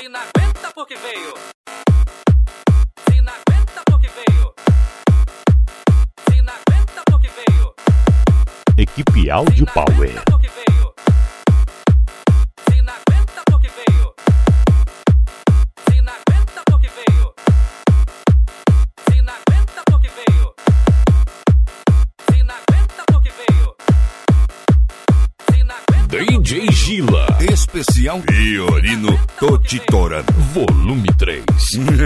Se não aguenta porque veio. Se não aguenta porque veio. Se não aguenta porque veio. Equipe Áudio Power. Se não aguenta porque veio. Se não aguenta porque veio. Se não aguenta porque veio. Se não aguenta porque veio. Se não aguenta DJ Gila. Especial Fiorino Totitora. Volume 3. Se não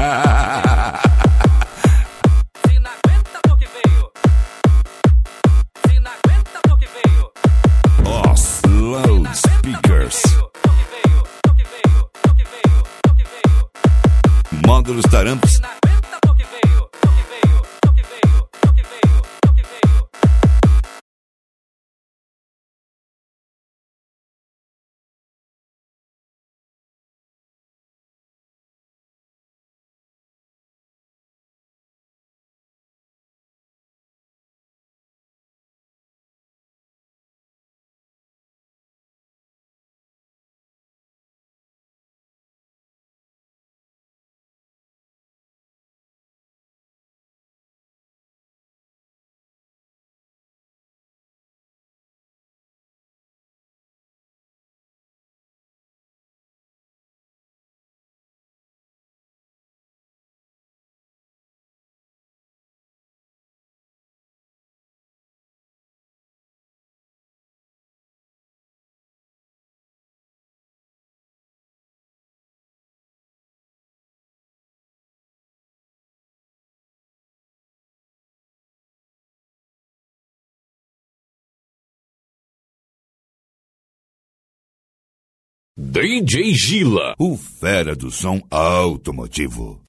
aguenta porque veio. Se não aguenta porque veio. Os Loudspeakers. Porque veio. Porque veio. Porque veio. Porque veio. Módulos Taramps. Se não aguenta porque veio. Porque veio. Porque veio. Porque veio. Porque veio. DJ Gila. O fera do som automotivo.